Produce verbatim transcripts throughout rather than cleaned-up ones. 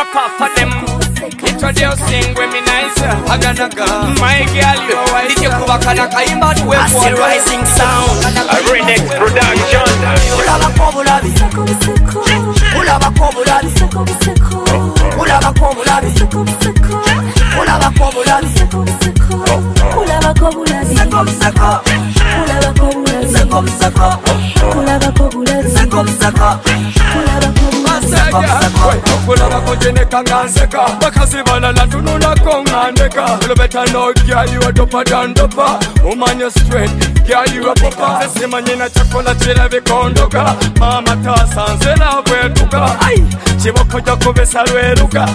pop for them. Introducing women nice. Aganaga, my girl, you are did you go back and kaimba to a rising sound. A Renex production. Ulaba kobulabi, ulaba kobulabi, ulaba kobulabi, ulaba kobulabi, ulaba kobulabi, sakom sako, ulaba kobulabi, sakom sako, ulaba kobulabi, sakom sako, ulaba kobulabi, sakom sako. Ulaba kojene kanganseka, bakazi balala tununa kongandeka. You better know, girl, you a doper than doper. Woman, you straight, girl, you a popper. Simanyina chakola chila vikondoka. Mama tasa nzela wetuka. Ay, chiboko joko besalweruka.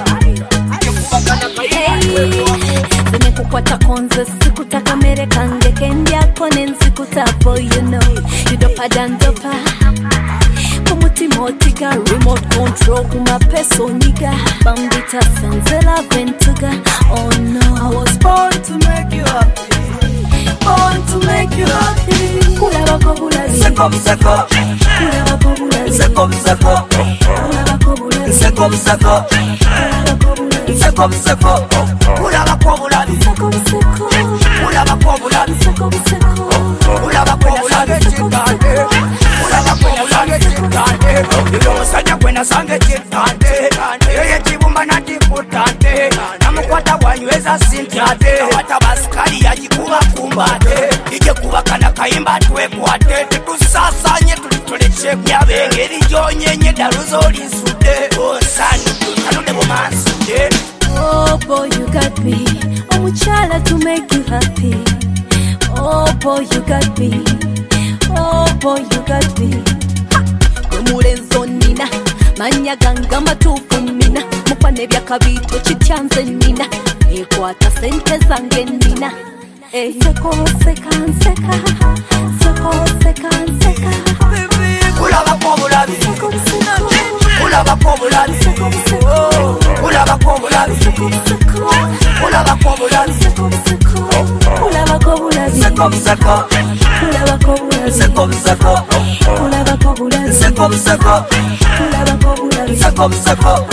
Hey, zimekukwata konze sikutaka mere kange kendi yako nenzikutapo, you know, you doper than doper. Kumuti motiga, remote control kuma peso niga. Bambita sanzela ventuga. Oh no, I was born to make you happy, born to make you happy. Kulaba kobulabi, Sakom sako, kulaba kobulabi, sakom sako, kulaba kobulabi, sakom sako, sakom sako, kulaba kobulabi, sakom seko, kulaba kobulabi, sakom seko, kulaba kobulabi, chitande, kulaba kobulabi, chitande. Yo sanya kwena sange chitande, yeye chibumba na tiputande. Namukwata wanyweza sintiate, watabaskali ya jikuba kumbate. Ije kuba kana kaimba tuekwate, tutusasanye tutitoleche myabengeri jonyenye daruzo lisude. Oh sani tutanunde bumansude. oh boy, you got me. Oh muchala to make you happy. Oh boy, you got me. Oh boy, you got me. Mulenzo nina manya ganga matufu mina mukwane byakabito chicyanze nina ekwata sente zange nina eh seko seka seka seko seka seka Ulaba kobulabi, seko seko ulaba kobulabi, seko seko ulaba kobulabi, seko seko ulaba kobulabi, seko seko ulaba kobulabi sakom sako, ulaba kobulabi sakom sako, ulaba kobulabi sakom sako, ulaba kobulabi sakom sako.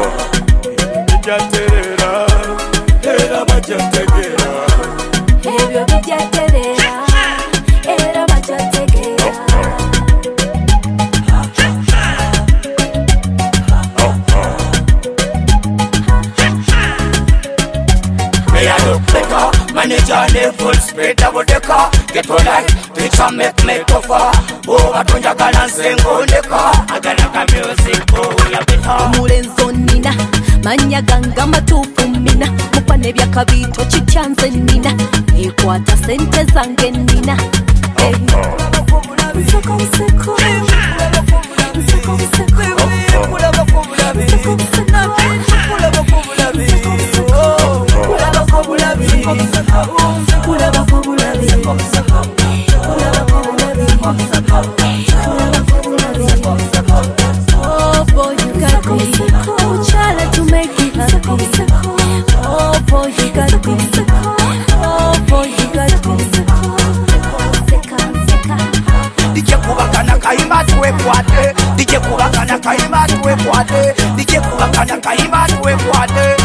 Jaterera, era bajategera. ebyo bijjaterera era bajjategera. Me a look better, manager ne full speed double decker. Get on like, picture make me tougher. Oh, atonja gana nsengo ndeka. Agana ka music, oh, ya better. Mulenzo nina manya ganga matufu mina mukwane byakabito chicyanze nina ekwata sente zange nina eh seko seko seko seko kulaba kobulabi seko seko kulaba kobulabi seko seko kulaba kobulabi kulaba kobulabi seko seko kulaba kobulabi kulaba kobulabi. Oh boy, you got me. Oh, chala to make you happy. Oh boy, you got me. Oh boy, you got me. Seka, seka. Dije kubakana kaimba tuekwate. Dije kubakana kaimba tuekwate. Dije kubakana kaimba tuekwate.